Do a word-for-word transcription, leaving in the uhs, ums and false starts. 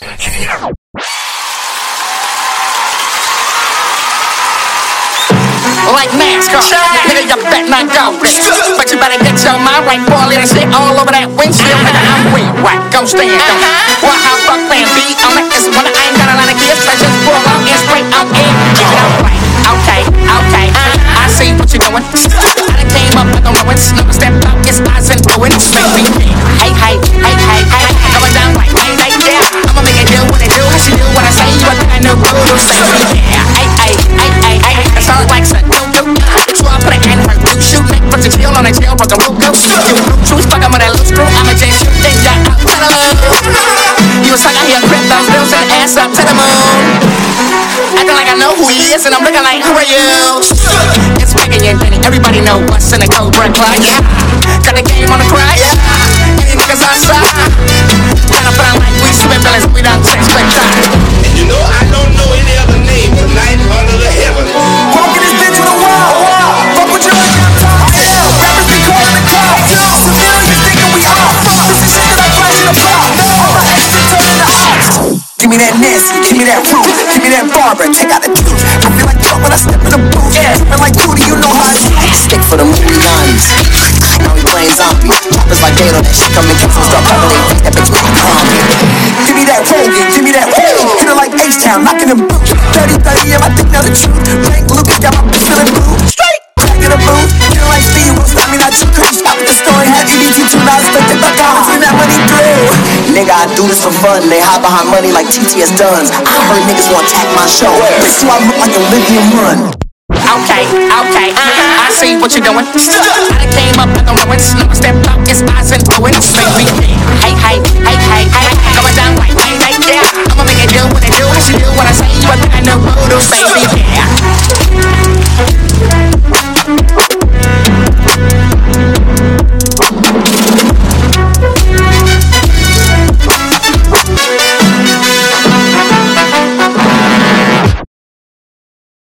Like NASCAR, nigga, you bet not go. But you better get your mind right, boy. Let it shit all over that windshield, nigga. I'm weak, right? Go stand, go. Well, how fuck plan B on it? It's when I ain't got a lot of gifts. I just pull out and straight out in. Kick it out right. Okay, okay. I see what you're doing. I done came up with the ruins. Never stepped out, it's eyes and ruins. Make me hey, hey, hey, hey, hey. Going down like hey, hey, yeah. I'ma make it do what it do. She do what I say, but I know who say yeah. Hey, hey, hey, hey, hey. It's all like so. So I put it in her blue shoe, make for the chill on a jail, broke a root go. You was fucking with that loose screw, I'm a J shoot, then ya out to the moon. You was sucking here, grip those bills and ass up to the moon. Acting like I know who he is, and I'm looking like, who are you? It's Megan and Benny, everybody know what's in the Cobra Clutch. Got the game on the crack, any niggas outside. Tryna put on like we spin billions, we done sex split time. And you know I don't know any other name tonight under the heaven. Walking this bitch in the wall. Fuck with you like I'm top down. Rappers be calling the cops. Civilians thinking we all fuck. This is shit that I flash in the block. All my extra turn the odds. Give me that Nancy, give me that Ruth, give me that Barbara, take out the tooth. I feel like fuck when I step in the booth. Yeah, trippin' like Cootie, you know how I do. Stick for the movie nineties. Now we playing zombies. Choppers like Dale, that shit come and kick some stuff. That bitch make me calm. Give me that Rogan, give me that Rogan. Hit her like H-Town, knocking them boots. thirty thirty, yeah, I think now the truth. Frank Lucas got my bitch feeling blue. Straight back in the booth. Feeling like Steve, won't stop me, not you. Couldn't stop with the story. Had E B T two, now it's fake. Back out, turn that money through. Nigga, I do this for fun. They hide behind money like T T S Duns. I heard niggas want to attack my show. Bitch, do I look like Olivia Munn? Okay, okay, I see what you're doing. I done came up with the ruins. Never stepped out, it's eyes and ruins. Make me hey, hey, hey, hey, hey. Going down like hey, hey, yeah. I'ma make it do what I do. She do what I say, but I know who to say.